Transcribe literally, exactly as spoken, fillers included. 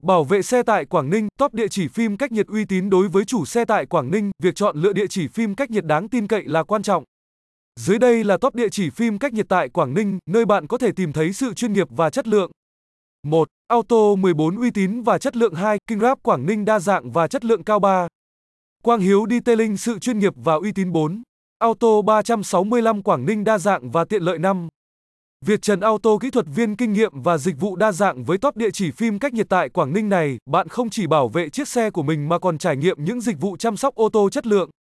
Bảo vệ xe tại Quảng Ninh, top địa chỉ phim cách nhiệt uy tín đối với chủ xe tại Quảng Ninh, việc chọn lựa địa chỉ phim cách nhiệt đáng tin cậy là quan trọng. Dưới đây là top địa chỉ phim cách nhiệt tại Quảng Ninh, nơi bạn có thể tìm thấy sự chuyên nghiệp và chất lượng. một. Auto mười bốn uy tín và chất lượng. Hai. Kingrab Quảng Ninh đa dạng và chất lượng cao. Ba. Quang Hiếu Detailing sự chuyên nghiệp và uy tín. Bốn. Auto ba trăm sáu mươi lăm Quảng Ninh đa dạng và tiện lợi. Năm. Việt Trần Auto kỹ thuật viên kinh nghiệm và dịch vụ đa dạng. Với top địa chỉ phim cách nhiệt tại Quảng Ninh này, bạn không chỉ bảo vệ chiếc xe của mình mà còn trải nghiệm những dịch vụ chăm sóc ô tô chất lượng.